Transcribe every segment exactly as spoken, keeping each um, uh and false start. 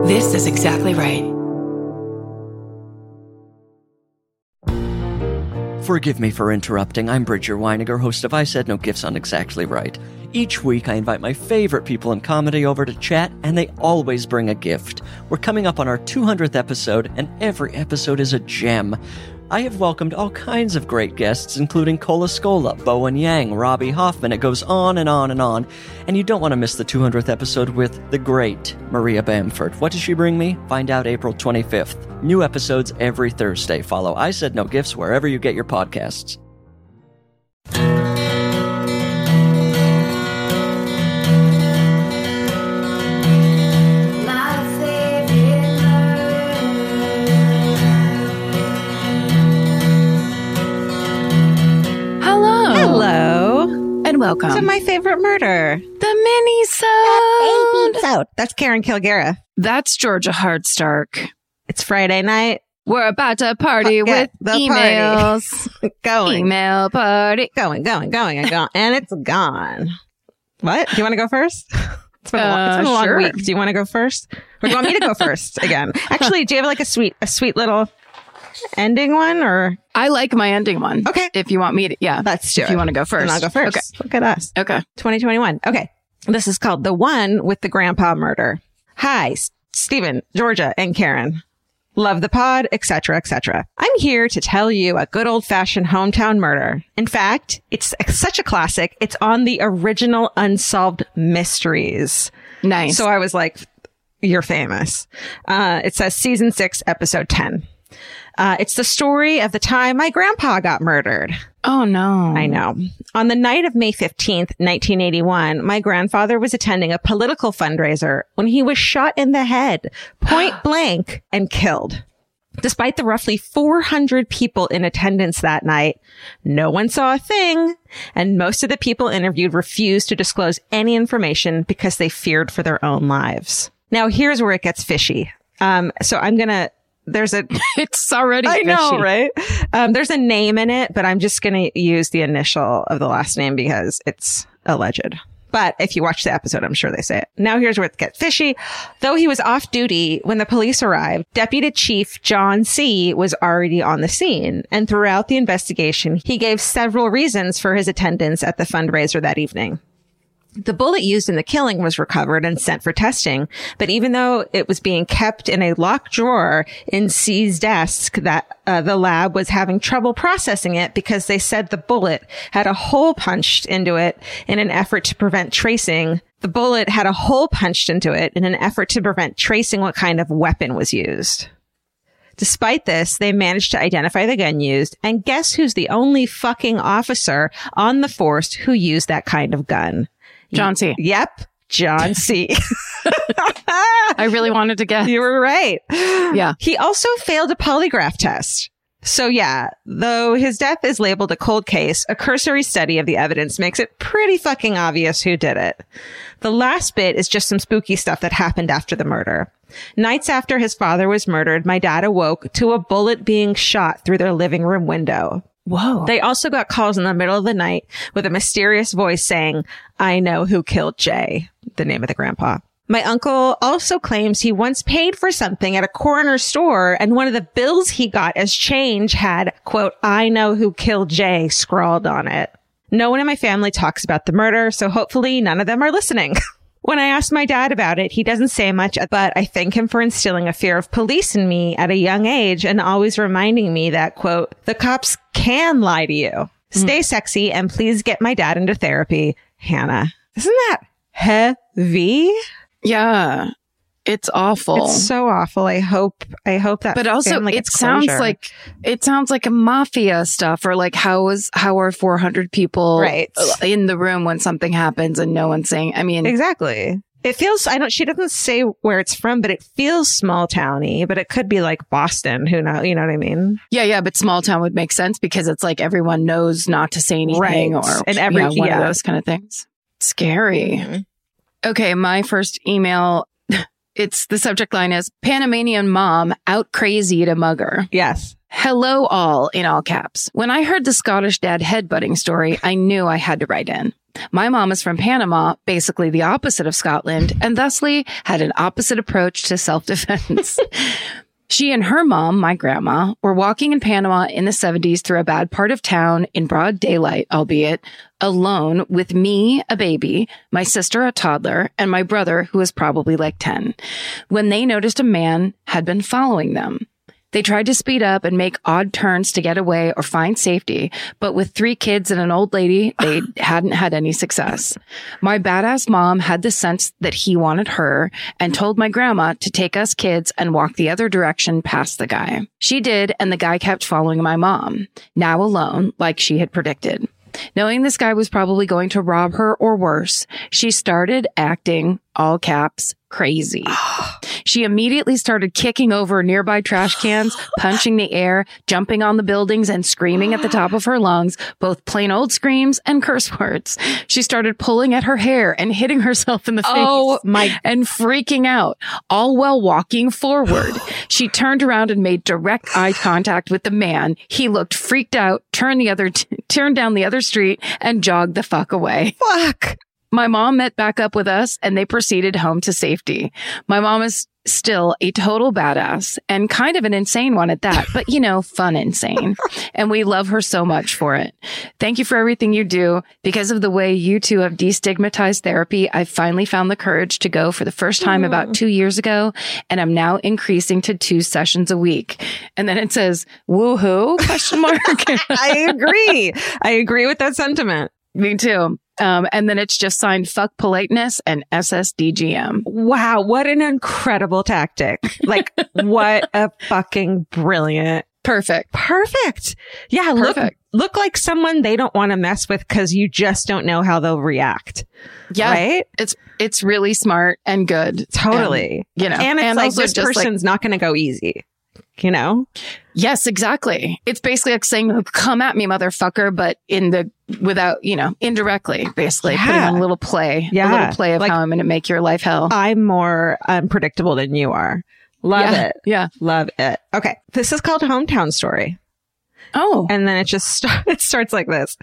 This is exactly right. Forgive me for interrupting. I'm Bridger Weiniger, host of I Said No Gifts on Exactly Right. Each week, I invite my favorite people in comedy over to chat, and they always bring a gift. We're coming up on our two hundredth episode, and every episode is a gem. I have welcomed all kinds of great guests, including Cola Scola, Bowen Yang, Robbie Hoffman. It goes on and on and on. And you don't want to miss the two hundredth episode with the great Maria Bamford. What does she bring me? Find out April twenty-fifth. New episodes every Thursday. Follow I Said No Gifts wherever you get your podcasts. And welcome to My Favorite Murder, the mini-sode. Baby-sode. That's Karen Kilgariff. That's Georgia Hardstark. It's Friday night. We're about to party Get with the emails. Party. going. Email party. Going, going, going, and gone. And it's gone. What? Do you want to go first? It's been a, long, it's been a Uh, long sure. week. Do you want to go first? Or do you want me to go first again? Actually, do you have like a sweet, a sweet little ending one, or? I like my ending one. Okay. If you want me to, yeah. Let's do if it. you want to go first. Then I'll go first. Okay. Look at us. Okay. twenty twenty-one. Okay. This is called The One with the Grandpa Murder. Hi, S- Stephen, Georgia, and Karen. Love the pod, et cetera, et cetera. I'm here to tell you a good old-fashioned hometown murder. In fact, it's such a classic. It's on the original Unsolved Mysteries. Nice. So I was like, you're famous. Uh, it says season six, episode ten. Uh, it's the story of the time my grandpa got murdered. Oh, no. I know. On the night of May fifteenth, nineteen eighty-one, my grandfather was attending a political fundraiser when he was shot in the head, point blank, and killed. Despite the roughly four hundred people in attendance that night, no one saw a thing, and most of the people interviewed refused to disclose any information because they feared for their own lives. Now, here's where it gets fishy. Um, so I'm going to There's a, It's already I fishy. know, right? Um, there's a name in it, but I'm just going to use the initial of the last name because it's alleged. But if you watch the episode, I'm sure they say it. Now here's where it gets fishy. Though he was off duty when the police arrived, Deputy Chief John C. was already on the scene. And throughout the investigation, he gave several reasons for his attendance at the fundraiser that evening. The bullet used in the killing was recovered and sent for testing, but even though it was being kept in a locked drawer in C's desk, that uh, the lab was having trouble processing it because they said the bullet had a hole punched into it in an effort to prevent tracing. The bullet had a hole punched into it in an effort to prevent tracing what kind of weapon was used. Despite this, they managed to identify the gun used, and guess who's the only fucking officer on the force who used that kind of gun? John C. Yep. John C. I really wanted to guess. You were right. Yeah. He also failed a polygraph test. So yeah, though his death is labeled a cold case, a cursory study of the evidence makes it pretty fucking obvious who did it. The last bit is just some spooky stuff that happened after the murder. Nights after his father was murdered, my dad awoke to a bullet being shot through their living room window. Whoa. They also got calls in the middle of the night with a mysterious voice saying, "I know who killed Jay," the name of the grandpa. My uncle also claims he once paid for something at a corner store, and one of the bills he got as change had, quote, "I know who killed Jay" scrawled on it. No one in my family talks about the murder, so hopefully none of them are listening. When I asked my dad about it, he doesn't say much, but I thank him for instilling a fear of police in me at a young age and always reminding me that, quote, "the cops can lie to you." Mm. Stay sexy and please get my dad into therapy, Hannah. Isn't that heavy? Yeah. It's awful. It's so awful. I hope, I hope that, but also family it gets sounds closure. like, it sounds like a mafia stuff, or like how is, how are four hundred people Right. in the room when something happens and no one's saying, I mean, exactly. It feels, I don't, she doesn't say where it's from, but it feels small towny, but it could be like Boston. Who knows? You know what I mean? yeah, yeah. But small town would make sense because it's like everyone knows not to say anything, Right. or And every- yeah, one yeah. of those kind of things. Scary. Mm-hmm. Okay. My first email It's the subject line is Panamanian mom out crazy to mugger. Yes. Hello all in all caps. When I heard the Scottish dad headbutting story, I knew I had to write in. My mom is from Panama, basically the opposite of Scotland, and thusly had an opposite approach to self-defense. She and her mom, my grandma, were walking in Panama in the seventies through a bad part of town in broad daylight, albeit alone with me, a baby, my sister, a toddler, and my brother, who was probably like ten, when they noticed a man had been following them. They tried to speed up and make odd turns to get away or find safety, but with three kids and an old lady, they hadn't had any success. My badass mom had the sense that he wanted her and told my grandma to take us kids and walk the other direction past the guy. She did, and the guy kept following my mom, now alone, like she had predicted. Knowing this guy was probably going to rob her or worse, she started acting, all caps, crazy. She immediately started kicking over nearby trash cans, punching the air, jumping on the buildings, and screaming at the top of her lungs, both plain old screams and curse words. She started pulling at her hair and hitting herself in the face. Oh my! And freaking out, all while walking forward. She turned around and made direct eye contact with the man. He looked freaked out, turned the other, t- turned down the other street, and jogged the fuck away. Fuck! My mom met back up with us and they proceeded home to safety. My mom is still a total badass and kind of an insane one at that, but you know, fun insane. And we love her so much for it. Thank you for everything you do. Because of the way you two have destigmatized therapy, I finally found the courage to go for the first time mm. about two years ago, and I'm now increasing to two sessions a week. And then it says, woohoo, question mark. I agree. I agree with that sentiment. Me too. Um, and then it's just signed fuck politeness and S S D G M. Wow. What an incredible tactic. Like, what a fucking brilliant. Perfect. Perfect. Yeah. Perfect. Look, look like someone they don't want to mess with because you just don't know how they'll react. Yeah. Right? It's, it's really smart and good. Totally. And, you know, and it's and like this person's like, not going to go easy. You know? Yes, exactly. It's basically like saying, come at me, motherfucker, but in the, without, you know, indirectly, basically yeah. putting on a little play, yeah. a little play of like, how I'm going to make your life hell. I'm more unpredictable than you are. Love yeah. it. Yeah. Love it. Okay. This is called Hometown Story. Oh. And then it just start, it starts like this.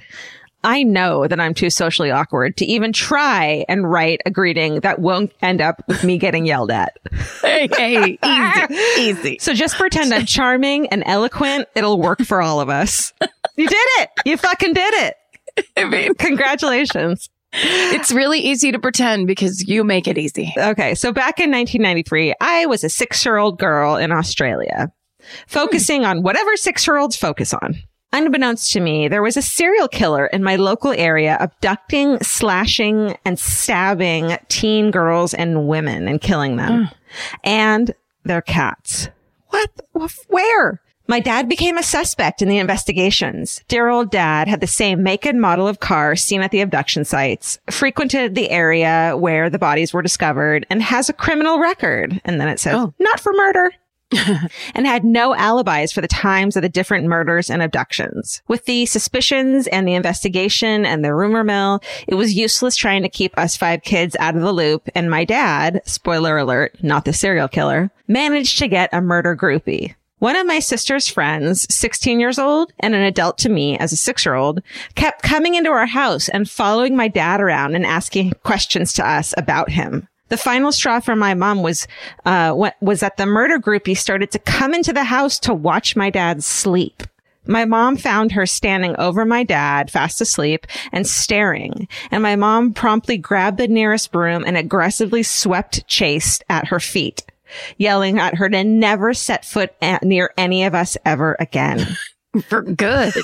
I know that I'm too socially awkward to even try and write a greeting that won't end up with me getting yelled at. Hey, hey, easy, easy. So just pretend I'm charming and eloquent. It'll work for all of us. You did it. You fucking did it. I mean, congratulations. It's really easy to pretend because you make it easy. Okay. So back in nineteen ninety-three, I was a six-year-old girl in Australia, focusing hmm. on whatever six-year-olds focus on. Unbeknownst to me, there was a serial killer in my local area abducting, slashing, and stabbing teen girls and women and killing them. Mm. And their cats. What? Where? My dad became a suspect in the investigations. Dear old dad had the same make and model of car seen at the abduction sites, frequented the area where the bodies were discovered, and has a criminal record. And then it says, oh. not for murder. And had no alibis for the times of the different murders and abductions. With the suspicions and the investigation and the rumor mill, it was useless trying to keep us five kids out of the loop. And my dad, spoiler alert, not the serial killer, managed to get a murder groupie. One of my sister's friends, sixteen years old and an adult to me as a six-year-old, kept coming into our house and following my dad around and asking questions to us about him. The final straw for my mom was, uh, what was that the murder groupie started to come into the house to watch my dad sleep. My mom found her standing over my dad, fast asleep and staring. And my mom promptly grabbed the nearest broom and aggressively swept Chase at her feet, yelling at her to never set foot at, near any of us ever again. For good.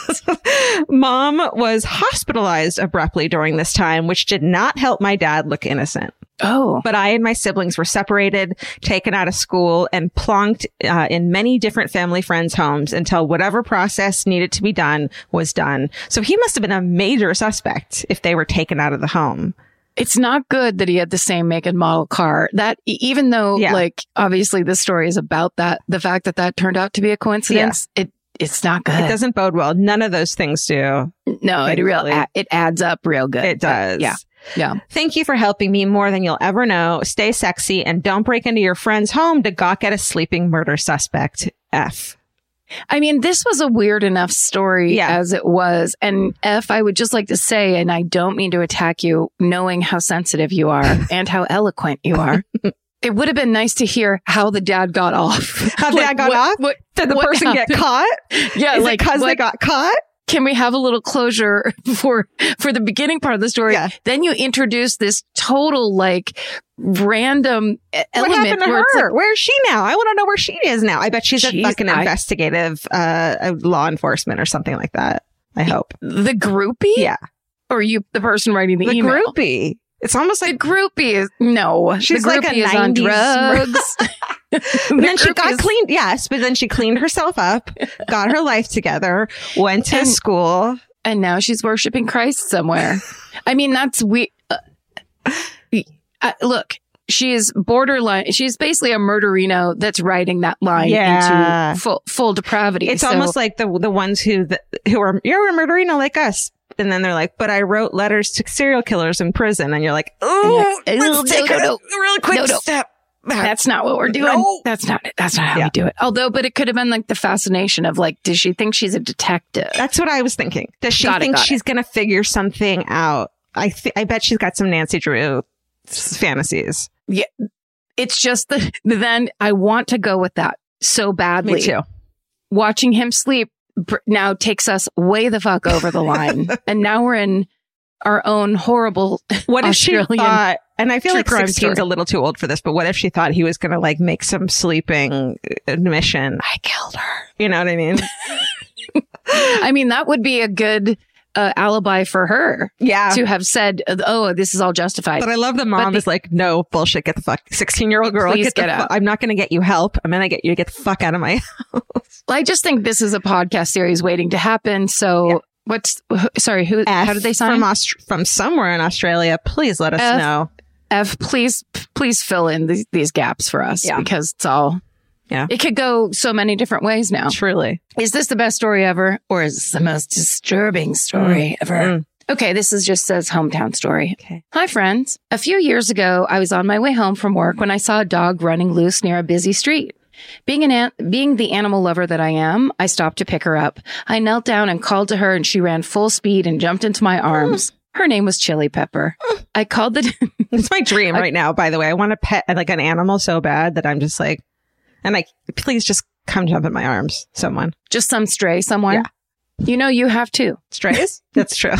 Mom was hospitalized abruptly during this time, which did not help my dad look innocent. Oh. But I and my siblings were separated, taken out of school, and plonked uh, in many different family friends' homes until whatever process needed to be done was done. So he must have been a major suspect if they were taken out of the home. It's not good that he had the same make and model car. That even though, yeah. like, obviously this story is about that, the fact that that turned out to be a coincidence, yeah. it it's not good. It doesn't bode well. None of those things do. No, it real it adds up real good. It does. But, yeah. Yeah. Thank you for helping me more than you'll ever know. Stay sexy and don't break into your friend's home to gawk at a sleeping murder suspect. F. I mean, this was a weird enough story Yeah. as it was. And F, I would just like to say, and I don't mean to attack you, knowing how sensitive you are and how eloquent you are. It would have been nice to hear how the dad got off. How the Like, dad got what- off? what- Did the what person happened? get caught? Yeah, Is like it because they what- got caught? Can we have a little closure for for the beginning part of the story? Yeah. Then you introduce this total like random e- What element happened to where it's her? like, where is she now? I want to know where she is now. I bet she's, a She's- fucking I- investigative uh, law enforcement or something like that. I hope. the groupie? Yeah. Or you, the person writing the, The email? groupie. It's almost The like groupie is no. She's the like a groupie is on nineties drugs. And then she The got group is- cleaned. Yes, but then she cleaned herself up, got her life together, went to And- school. And now she's worshiping Christ somewhere. I mean, that's we. Uh, uh, look, she is borderline. She's basically a murderino that's writing that line Yeah. into full full depravity. It's So- almost like the the ones who the, who are you're a murderino like us, and then they're like, "But I wrote letters to serial killers in prison," and you're like, "Oh, Yeah. let's No, take no, a no. really quick No, no. step back." That's not what we're doing. No. That's not it. That's not how Yeah. we do it. Although, but it could have been like the fascination of like, does she think she's a detective? That's what I was thinking. Does she Got it, think got it. she's going to figure something out? I th- I bet she's got some Nancy Drew fantasies. Yeah. It's just the, then I want to go with that so badly. Me too. Watching him sleep br- now takes us way the fuck over the line. And now we're in our own horrible What if she Australian thought, and I feel true like crime sixteen is a story. little too old for this, but what if she thought he was going to like make some sleeping admission? I killed her. You know what I mean? I mean, that would be a good uh, alibi for her Yeah. to have said, oh, this is all justified. But I love the mom the- is like, no, bullshit, get the fuck. sixteen year old girl, Please get, the get fu- out. I'm not going to get you help. I'm going to get you to get the fuck out of my I just think this is a podcast series waiting to happen. So Yeah. what's, wh- sorry, who, F how did they sign? From, Aust- from somewhere in Australia. Please let us F. know. F, please, please fill in these, these gaps for us Yeah. because it's all, Yeah. it could go so many different ways now. Truly. Is this the best story ever or is this the most disturbing story ever? Mm. Okay, this is just says hometown story. Okay. Hi, friends. A few years ago, I was on my way home from work when I saw a dog running loose near a busy street. Being an, an being the animal lover that I am, I stopped to pick her up. I knelt down and called to her and she ran full speed and jumped into my arms. Her name was Chili Pepper. I called the, It's my dream right now, by the way. I want to pet like an animal so bad that I'm just like, and I, please just come jump in my arms, someone. just some stray somewhere. You know, you have too. Strays? That's true.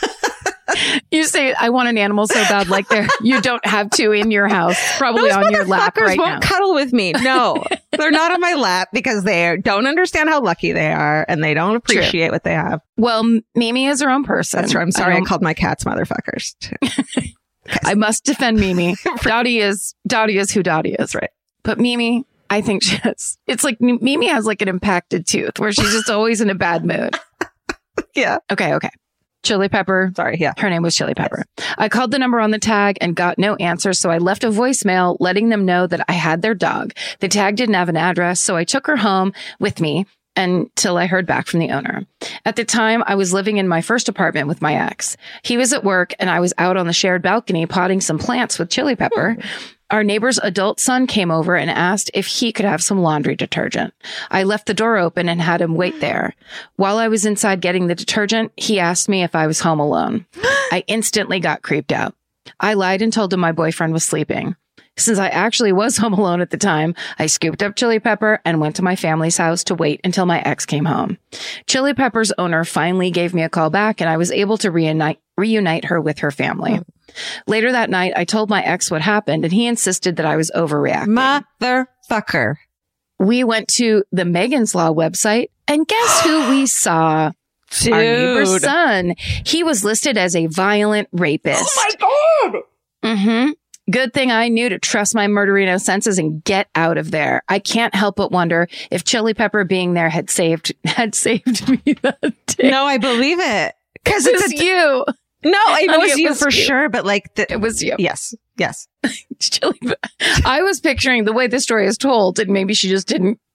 You say, I want an animal so bad, like there, you don't have two in your house, probably Those on your lap motherfuckers right won't now. cuddle with me. No, they're not on my lap because they don't understand how lucky they are and they don't appreciate what they have. Well, M- Mimi is her own person. That's right. I'm sorry. I, don't- called my cats motherfuckers. too. I must defend Mimi. Dottie is Dottie is who Dottie is. That's right. But Mimi, I think she has. It's like Mimi has like an impacted tooth where she's just always in a bad mood. Yeah. Okay, okay. Chili Pepper. Sorry. Yeah. Her name was Chili Pepper. I called the number on the tag and got no answer, so I left a voicemail letting them know that I had their dog. The tag didn't have an address, so I took her home with me until I heard back from the owner. At the time, I was living in my first apartment with my ex. He was at work and I was out on the shared balcony potting some plants with Chili Pepper. Our neighbor's adult son came over and asked if he could have some laundry detergent. I left the door open and had him wait there. While I was inside getting the detergent, he asked me if I was home alone. I instantly got creeped out. I lied and told him my boyfriend was sleeping. Since I actually was home alone at the time, I scooped up Chili Pepper and went to my family's house to wait until my ex came home. Chili Pepper's owner finally gave me a call back and I was able to reunite, reunite her with her family. Later that night, I told my ex what happened and he insisted that I was overreacting. Motherfucker. We went to the Megan's Law website and guess who we saw? Dude. Our neighbor's son. He was listed as a violent rapist. Oh my God. Mm-hmm. Good thing I knew to trust my murderino senses and get out of there. I can't help but wonder if Chili Pepper being there had saved had saved me that day. No, I believe it. Because it it's was a, you. no, it Honey, was it you was for you. sure. But like, the, It was you. yes, yes. Chili. I was picturing the way this story is told, and maybe she just didn't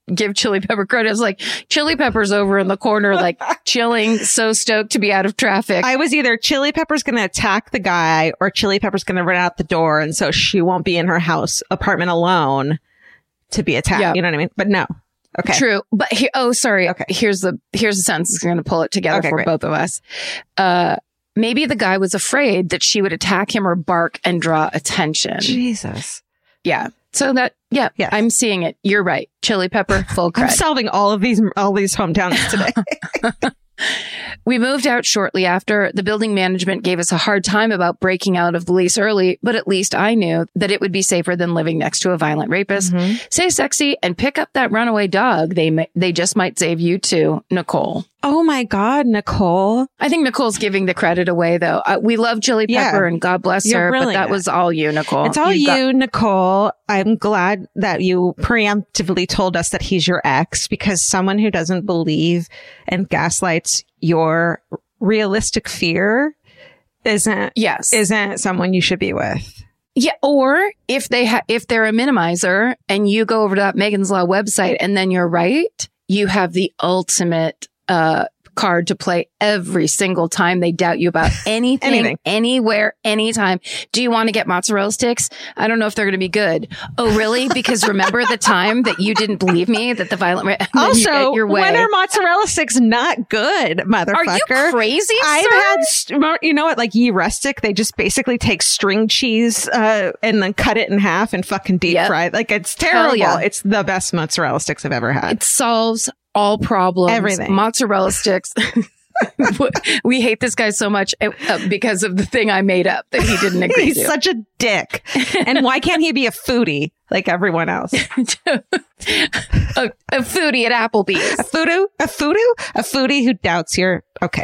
give Chili Pepper credit. It's like Chili Pepper's over in the corner, like chilling, so stoked to be out of traffic. I was either Chili Pepper's going to attack the guy or Chili Pepper's going to run out the door. And so she won't be in her house apartment alone to be attacked. Yep. You know what I mean? But no. Okay. True. But he, oh, sorry. Okay. Here's the, here's the sentence that's going to pull it together okay, for great. both of us. Uh, maybe the guy was afraid that she would attack him or bark and draw attention. Jesus. Yeah. So that, yeah, yes. I'm seeing it. You're right. Chili Pepper, full credit. I'm solving all of these, all these hometowns today. We moved out shortly after. The building management gave us a hard time about breaking out of the lease early, but at least I knew that it would be safer than living next to a violent rapist. Mm-hmm. Stay sexy and pick up that runaway dog. They may, they just might save you too, Nicole. Oh my God, Nicole. I think Nicole's giving the credit away, though. Uh, we love Chili Pepper yeah. and God bless You're her, brilliant. but that was all you, Nicole. It's all you, you, got- Nicole. I'm glad that you preemptively told us that he's your ex, because someone who doesn't believe and gaslights your realistic fear isn't, yes. isn't someone you should be with. Yeah, or if they ha- if they're a minimizer and you go over to that Megan's Law website and then you're right, you have the ultimate uh card to play every single time they doubt you about anything, anything. anywhere, anytime. Do you want to get mozzarella sticks? I don't know if they're going to be good. Oh, really? Because remember the time that you didn't believe me that the violent ra- also you get your way. When are mozzarella sticks not good, motherfucker? Are you crazy? I've sir? had st- you know what, like Ye Rustic, they just basically take string cheese uh and then cut it in half and fucking deep Yep. fry it. Like, it's terrible. Yeah. It's the best mozzarella sticks I've ever had. It solves all problems. Everything. Mozzarella sticks. We hate this guy so much uh, because of the thing I made up that he didn't agree He's to. such a dick. And why can't he be a foodie like everyone else? a, a foodie at Applebee's. A foodoo? A foodoo? A foodie who doubts your... Okay.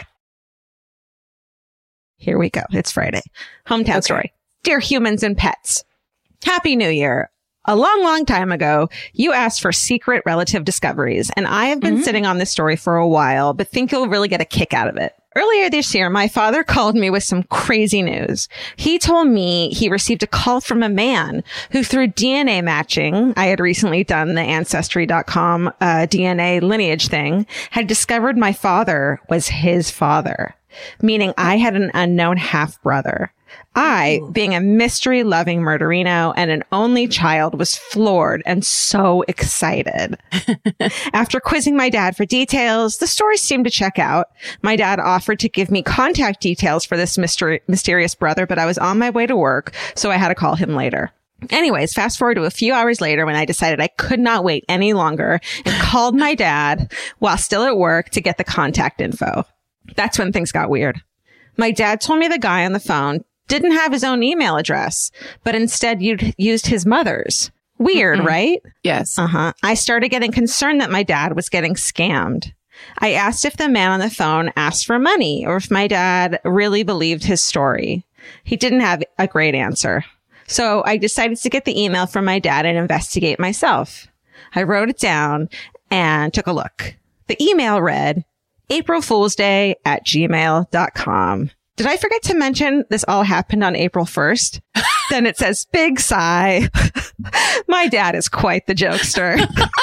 Here we go. It's Friday. Hometown Okay. story. Dear humans and pets, Happy New Year. A long, long time ago, you asked for secret relative discoveries, and I have been mm-hmm. sitting on this story for a while, but think you'll really get a kick out of it. Earlier this year, my father called me with some crazy news. He told me he received a call from a man who, through D N A matching, I had recently done the Ancestry dot com uh, D N A lineage thing, had discovered my father was his father, meaning I had an unknown half-brother. I, being a mystery-loving murderino and an only child, was floored and so excited. After quizzing my dad for details, the story seemed to check out. My dad offered to give me contact details for this mystery- mysterious brother, but I was on my way to work, so I had to call him later. Anyways, fast forward to a few hours later when I decided I could not wait any longer and called my dad while still at work to get the contact info. That's when things got weird. My dad told me the guy on the phone didn't have his own email address, but instead you'd used his mother's. Weird, mm-hmm. right? Yes. Uh-huh. I started getting concerned that my dad was getting scammed. I asked if the man on the phone asked for money or if my dad really believed his story. He didn't have a great answer. So I decided to get the email from my dad and investigate myself. I wrote it down and took a look. The email read, April Fool's Day at gmail dot com. Did I forget to mention this all happened on April first? Then it says, big sigh. My dad is quite the jokester.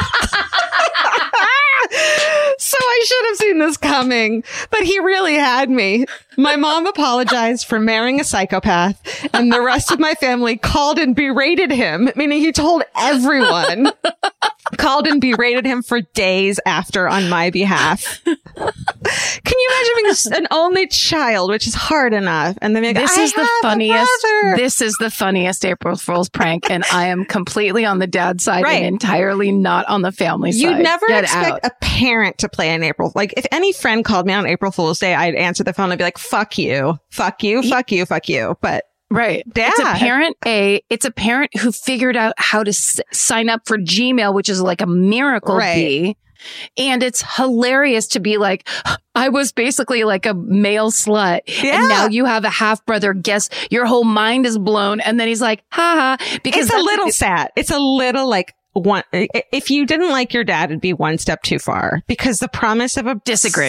So I should have seen this coming, but he really had me. My mom apologized for marrying a psychopath, and the rest of my family called and berated him, meaning he told everyone, called and berated him for days after on my behalf. Can you imagine being an only child, which is hard enough? And then like, this I is the have funniest. a brother. This is the funniest April Fool's prank, and I am completely on the dad side Right. and entirely not on the family side. You'd never Get expect out. a parent to play an April. Like, if any friend called me on April Fool's Day, I'd answer the phone and be like, fuck you, fuck you, fuck you, fuck you. But Right. Dad. It's a parent, a, it's a parent who figured out how to s- sign up for Gmail, which is like a miracle Right. bee. And it's hilarious to be like, I was basically like a male slut. Yeah. And now you have a half brother. Guess your whole mind is blown. And then he's like, ha ha. Because it's a that's- little sad. It's a little like one. If you didn't like your dad, it'd be one step too far, because the promise of a Disagree.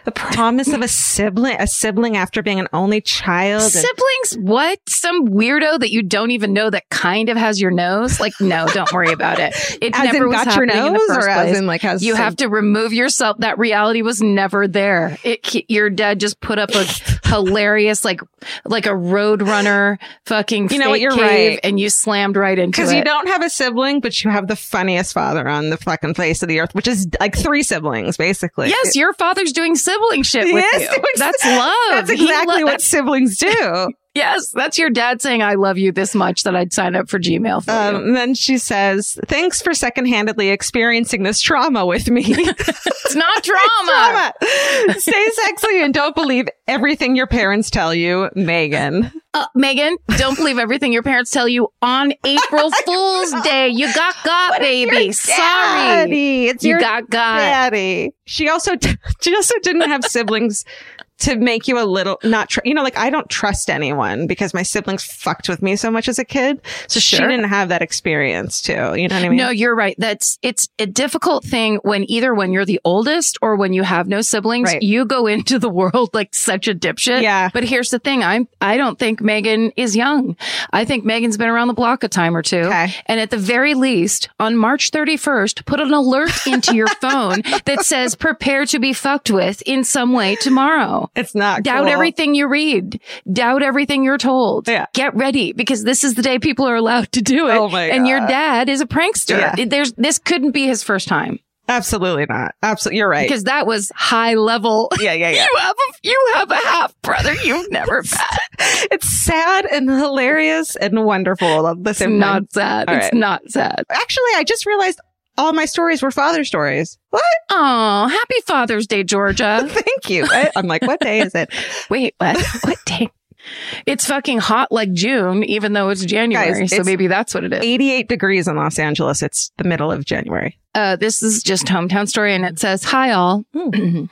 The promise of a sibling, a sibling after being an only child. And- Siblings? What? Some weirdo that you don't even know that kind of has your nose? Like, no, don't worry about it. It as never in was got your happening in the nose, first or place. as in like has You some- have to remove yourself. That reality was never there. It, your dad just put up a hilarious, like, like a Roadrunner fucking You know fake what, you're cave, right. and you slammed right into it. Because you don't have a sibling, but you have the funniest father on the fucking face of the earth, which is like three siblings, basically. Yes, your father's doing sibling shit with Yes, you. doing- That's love. That's He exactly lo- what that's- siblings do. Yes, that's your dad saying, I love you this much that I'd sign up for Gmail for Um, you. and then she says, thanks for secondhandedly experiencing this trauma with me. It's not trauma. Trauma. Stay sexy and don't believe everything your parents tell you, Megan. Uh, Megan, don't believe everything your parents tell you on April Fool's Day. You got got, baby. Sorry. Daddy. It's You your got got. daddy. She also, t- she also didn't have siblings to make you a little not, tr- you know, like I don't trust anyone because my siblings fucked with me so much as a kid. So she Sure. didn't have that experience too. You know what I mean? No, you're right. That's it's a difficult thing when either when you're the oldest or when you have no siblings, Right. you go into the world like such a dipshit. Yeah. But here's the thing. I'm I don't think Megan is young. I think Megan's been around the block a time or two. Okay. And at the very least, on March thirty-first, put an alert into your phone that says prepare to be fucked with in some way tomorrow. It's not Doubt cool. everything you read. Doubt everything you're told. Yeah. Get ready because this is the day people are allowed to do it. Oh my and your God. dad is a prankster. Yeah. There's this couldn't be his first time Absolutely not. Absolutely. You're right. because that was high level. Yeah, yeah, yeah. You have a you have a half brother you've never met. It's sad and hilarious and wonderful at the It's same time. not sad. All It's right. not sad. Actually, I just realized all my stories were father stories. What? Oh, happy Father's Day, Georgia. Thank you. I, I'm like, what day is it? Wait, what? What day? It's fucking hot like June, even though it's January. Guys, so it's maybe that's what it is. eighty-eight degrees in Los Angeles. It's the middle of January. Uh, this is just Hometown Story, and it says, "Hi all." In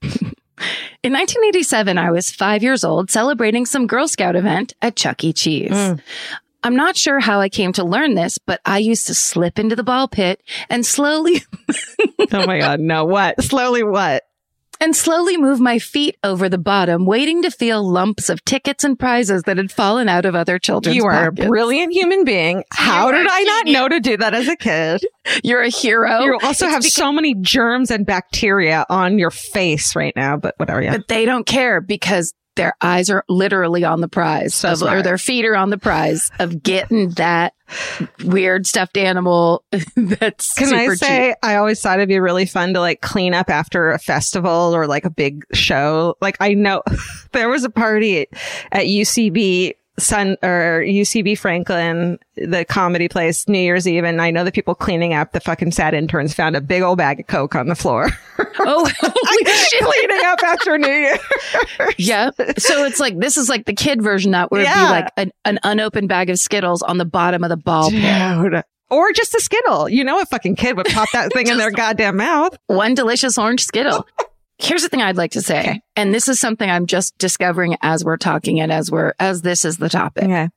nineteen eighty-seven, I was five years old, celebrating some Girl Scout event at Chuck E. Cheese. Mm. I'm not sure how I came to learn this, but I used to slip into the ball pit and slowly Oh my God. No, what? Slowly what? and slowly move my feet over the bottom, waiting to feel lumps of tickets and prizes that had fallen out of other children's You are pockets. a brilliant human being. How You are did I not genius. know to do that as a kid? You're a hero. You also It's have because- so many germs and bacteria on your face right now, but whatever. Yeah. But they don't care because their eyes are literally on the prize, So of, or smart. their feet are on the prize of getting that weird stuffed animal that's Can super I say, cheap. I always thought it'd be really fun to like clean up after a festival or like a big show. Like I know there was a party at, at U C B Sun or U C B Franklin, the comedy place, New Year's Eve. And I know the people cleaning up, the fucking sad interns found a big old bag of Coke on the floor. Oh, holy shit. Cleaning up after New Year. Yeah. So it's like, this is like the kid version that would Yeah. be like an, an unopened bag of Skittles on the bottom of the ball pit. Dude. Or just a Skittle. You know, a fucking kid would pop that thing in their goddamn mouth. One delicious orange Skittle. Here's the thing I'd like to say. Okay. And this is something I'm just discovering as we're talking and as we're, as this is the topic. Okay.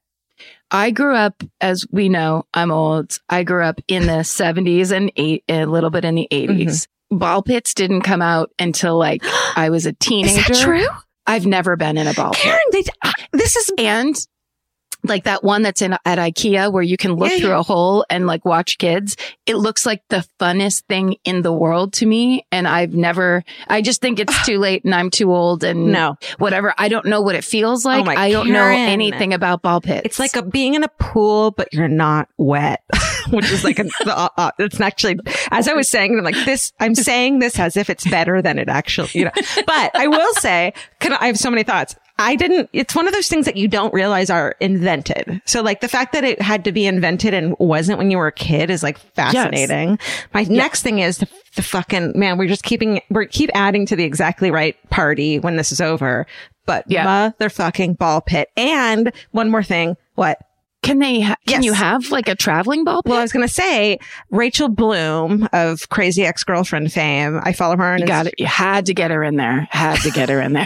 I grew up, as we know, I'm old. I grew up in the seventies and eight, a little bit in the eighties. Ball pits didn't come out until like I was a teenager. Is that true? I've never been in a ball pit. Karen, they, uh, this is And like that one that's in at IKEA where you can look Yeah, through yeah. a hole and like watch kids. It looks like the funnest thing in the world to me. And I've never, I just think it's too late and I'm too old and No. whatever. I don't know what it feels like. Oh my I don't know Karen. anything about ball pits. It's like a, being in a pool, but you're not wet, which is like, a, the, uh, uh, it's actually, as I was saying, I'm like this, I'm saying this as if it's better than it actually, you know, but I will say, can I, I have so many thoughts. I didn't, it's one of those things that you don't realize are invented. So like the fact that it had to be invented and wasn't when you were a kid is like fascinating. My next thing is the, the fucking, man, we're just keeping, we're keep adding to the exactly right party when this is over, but Yeah. motherfucking ball pit. And one more thing. What? Can they, ha- can Yes. you have like a traveling ball pit? Well, I was going to say Rachel Bloom of Crazy Ex-Girlfriend fame. I follow her. And you got it. You had to get her in there. Had to get her in there.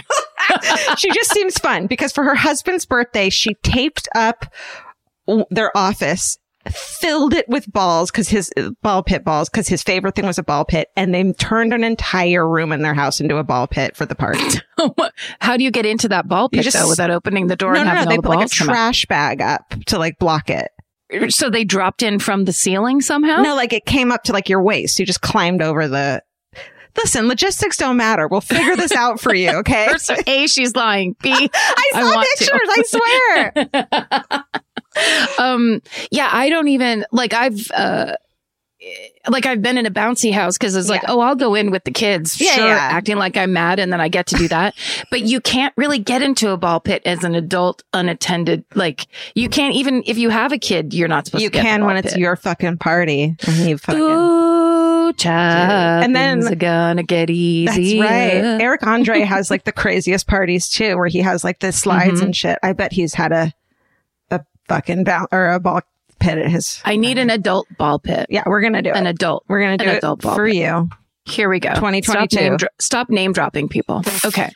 She just seems fun because for her husband's birthday, she taped up w- their office filled it with balls because his ball pit balls because his favorite thing was a ball pit, and they turned an entire room in their house into a ball pit for the party. How do you get into that ball pit just, though without opening the door no, and no, having no, all they the put like a balls come out? trash bag up to like block it. So they dropped in from the ceiling somehow? No, like it came up to like your waist. You just climbed over the. Listen, logistics don't matter. We'll figure this out for you, okay? First, A, she's lying. B, I saw I want pictures. to. I swear. um, yeah, I don't even like. I've uh, like I've been in a bouncy house because it's like, Yeah. oh, I'll go in with the kids, Yeah, sure, yeah. acting like I'm mad, and then I get to do that. But you can't really get into a ball pit as an adult, unattended. Like you can't even if you have a kid, you're not supposed You to. get in can the when ball it's pit. your fucking party. And you fucking. Ooh, child, And then- things are gonna get easy. That's right. Eric Andre has like the craziest parties too, where he has like the slides Mhm. and shit. I bet he's had a a fucking bounce or a ball pit at his. I need an adult ball pit. Yeah, we're gonna do it. An adult. We're gonna do an it adult ball for pit. you. Here we go. twenty twenty-two. Stop name, dro- stop name dropping people. Okay.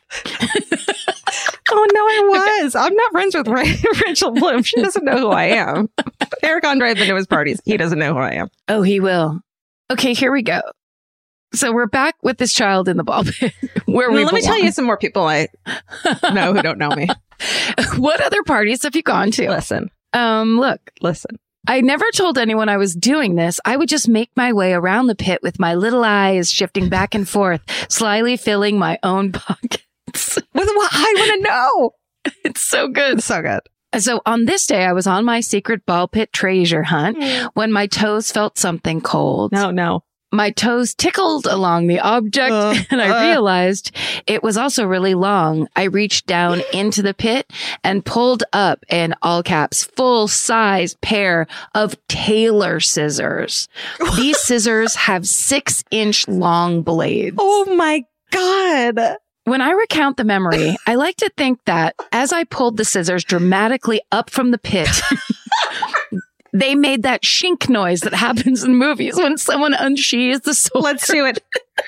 Oh no, I was. I'm not friends with Ra- Rachel Bloom. She doesn't know who I am. Eric Andre, I've been to his parties. He doesn't know who I am. Oh, he will. Okay, here we go. So we're back with this child in the ball pit where we Well, let me tell belong. you some more people I know who don't know me. What other parties have you gone to? Listen, Um, look, listen. I never told anyone I was doing this. I would just make my way around the pit with my little eyes shifting back and forth, slyly filling my own pockets. With what I want to know. It's so good. It's so good. So on this day, I was on my secret ball pit treasure hunt when my toes felt something cold. No, no. My toes tickled along the object Uh, and I uh. realized it was also really long. I reached down into the pit and pulled up an all caps full size pair of tailor scissors. These scissors have six inch long blades. Oh my God. When I recount the memory, I like to think that as I pulled the scissors dramatically up from the pit, they made that shink noise that happens in movies when someone unsheathes the sword. Let's do it.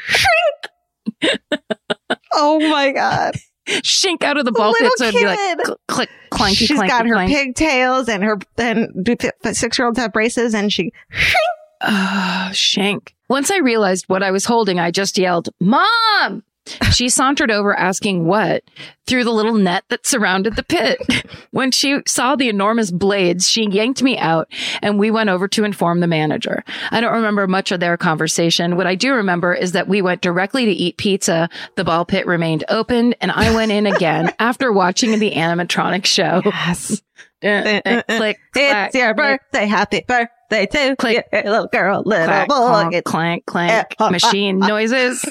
Oh my God. Shink out of the ball pit, Little so it'd be like kid. cl- click, clanky, She's clanky, got her clank. pigtails and her, and do six year olds have braces and she, Oh, shank. Once I realized what I was holding, I just yelled, Mom! She sauntered over asking what through the little net that surrounded the pit. When she saw the enormous blades, she yanked me out and we went over to inform the manager. I don't remember much of their conversation. What I do remember is that we went directly to eat pizza. The ball pit remained open and I went in again after watching the animatronic show. yes. Uh, uh, click, clack, It's your click, birthday. Happy birthday to Click. you, little girl, little clack, boy. clonk, It's- clank, clank, Uh, uh, machine uh, uh. noises.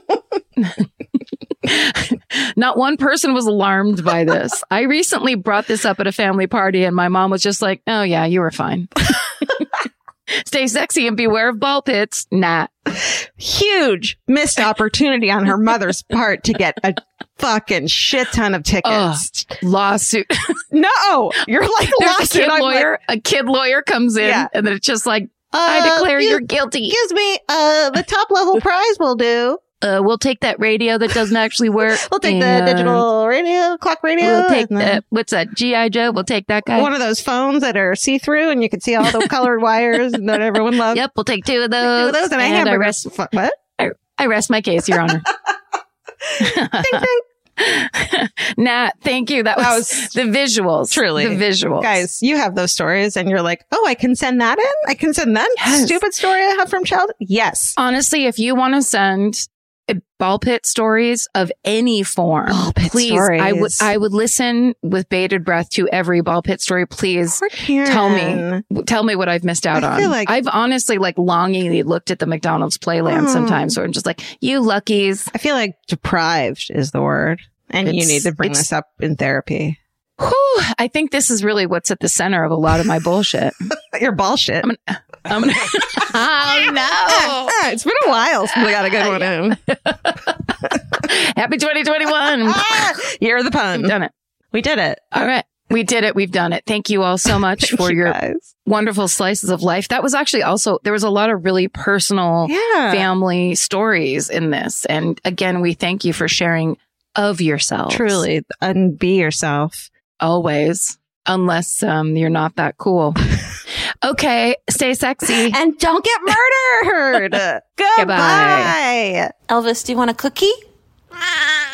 Not one person was alarmed by this. I recently brought this up at a family party and my mom was just like, oh yeah, you were fine. Stay sexy and beware of ball pits. Nah. Huge missed opportunity on her mother's part to get a fucking shit ton of tickets. Lawsuit. No, you're like There's a lawsuit. kid I'm lawyer. a kid lawyer comes in Yeah. and then it's just like, like, I uh, declare you- you're guilty. Excuse me, uh, the top level prize will do. Uh, we'll take that radio that doesn't actually work. We'll take the and digital radio, clock radio. We'll take and then that. What's that? G I Joe. We'll take that guy. one of those phones that are see through and you can see all the colored wires that everyone loves. Yep, we'll take two of Two those. of those and a I hamburger. rest, Fu- What? I rest my case, Your Honor. Ding, ding. Nah, thank you. That was, That was the visuals. truly- the visuals, Guys, you have those stories and you're like, oh, I can send that in? I can send that Yes. stupid story I have from childhood? Yes. Honestly, if you want to send uh, ball pit stories of any form, Ball pit please, I would stories. I would listen with bated breath to every ball pit story. Please Poor Karen. tell me, tell me what I've missed out I on. feel like- I've honestly like longingly looked at the McDonald's Playland Hmm. sometimes, where I'm just like, you luckies. I feel like deprived is the word. And you It's- need to bring it's- this up in therapy. Whew, I think this is really what's at the center of a lot of my bullshit. Your bullshit. I'm gonna, I'm gonna, oh no. Ah, it's been a while since we got a good one in. Happy twenty twenty-one. Ah, year of the pun. We've done it. We did it. All right. We did it. We've done it. Thank you all so much Thank for you your guys. wonderful slices of life. That was actually also, there was a lot of really personal Yeah. family stories in this. And again, we thank you for sharing of yourselves. Truly. And be yourself. Always. Unless um, you're not that cool. Okay, stay sexy. And don't get murdered. Goodbye. Goodbye. Elvis, do you want a cookie?